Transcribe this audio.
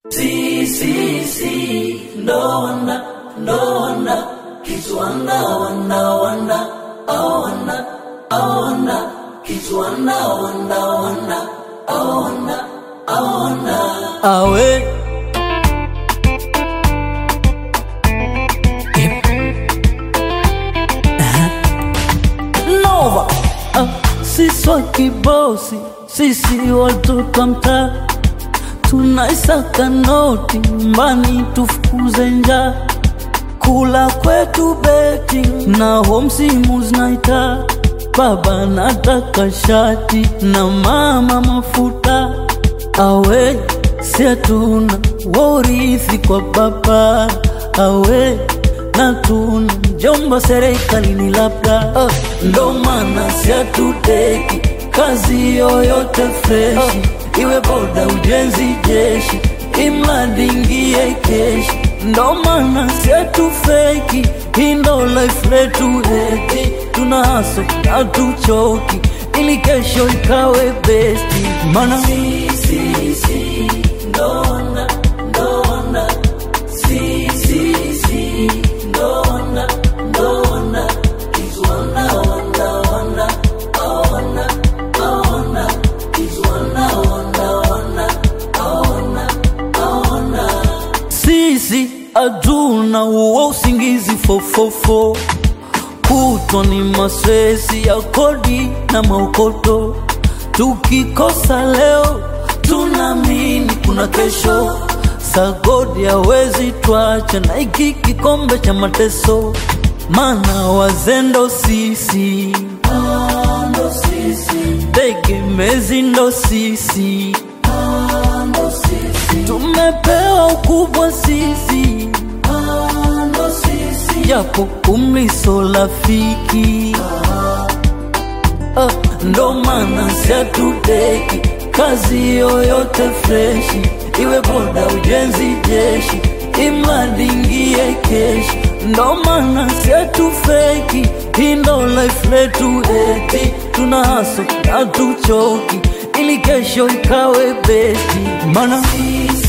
Si, no wonder, kitu wanda, kitu wanda, awe Nova sisi wa kibosi, sisi watoto mtaa, tunaisaka noti mbani tufukuze njaa. Kula kwetu beti na home simu zinaita, baba nataka shati na mama mafuta. Awe si hatuna worithi kwa baba, awe na tuna mjomba serikalini labda. Ndo maana si hatuteki kazi yoyote freshi, iwe boda ujenzi jeshi, imradi ingie keshi. Ndo maana si hatufeki, hii ndo life letu eti, tuna hustle na tuchoki ili kesho ikawe besti. Mana si, ndona, si, ndona, kitu wanda, kitu wanda, sisi aduna uwa usingizi fofofo, kutwa ni maswezi ya kodi na maukoto. Tukikosa leo tunamini kuna kesho, sagodi hawezi tuacha na iki kikombe cha mateso. Mana wazendo sisi, tegemezi ndo sisi, tumepewa ukubwa sisi, japo umri so rafiki. Ndo maana si hatuteki kazi yoyote freshi, iwe boda ujenzi jeshi, imradi ingie keshi. Ndo maana si hatufeki, hii ndo life letu eti, tuna hustle na tuchoki ili kesho ikawe besti. Mana